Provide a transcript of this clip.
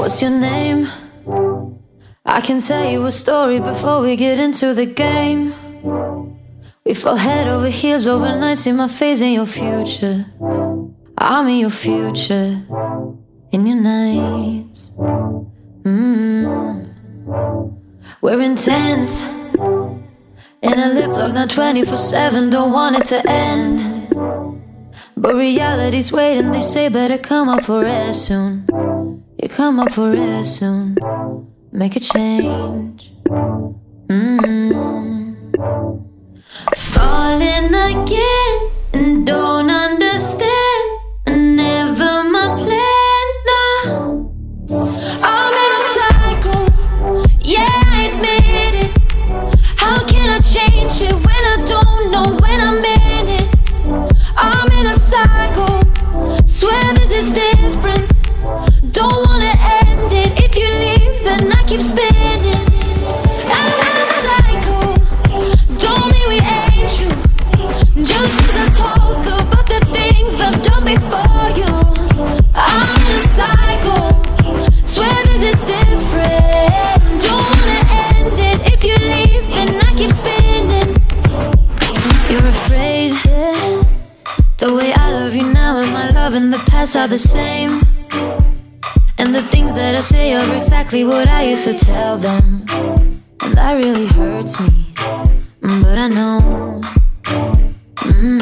What's your name? I can tell you a story before we get into the game. We fall head over heels overnight, see my face in your future. I'm in your future, in your nights. We're intense, in a lip lock, not 24/7, don't want it to end. But reality's waiting, they say better come up for air soon. You come up for air soon, make a change. Falling again and don't understand, never my plan, no. I'm in a cycle, yeah, I admit it. How can I change it when I don't know when I'm in it? I'm in a cycle, swear this is different. Don't wanna end it, if you leave then I keep spinning. I'm in a cycle, don't mean we ain't true. Just cause I talk about the things I've done before you. I'm in a cycle, swear this is different. Don't wanna end it, if you leave then I keep spinning. You're afraid, yeah. The way I love you now and my love in the past are the same. And the things that I say are exactly what I used to tell them. And that really hurts me, but I know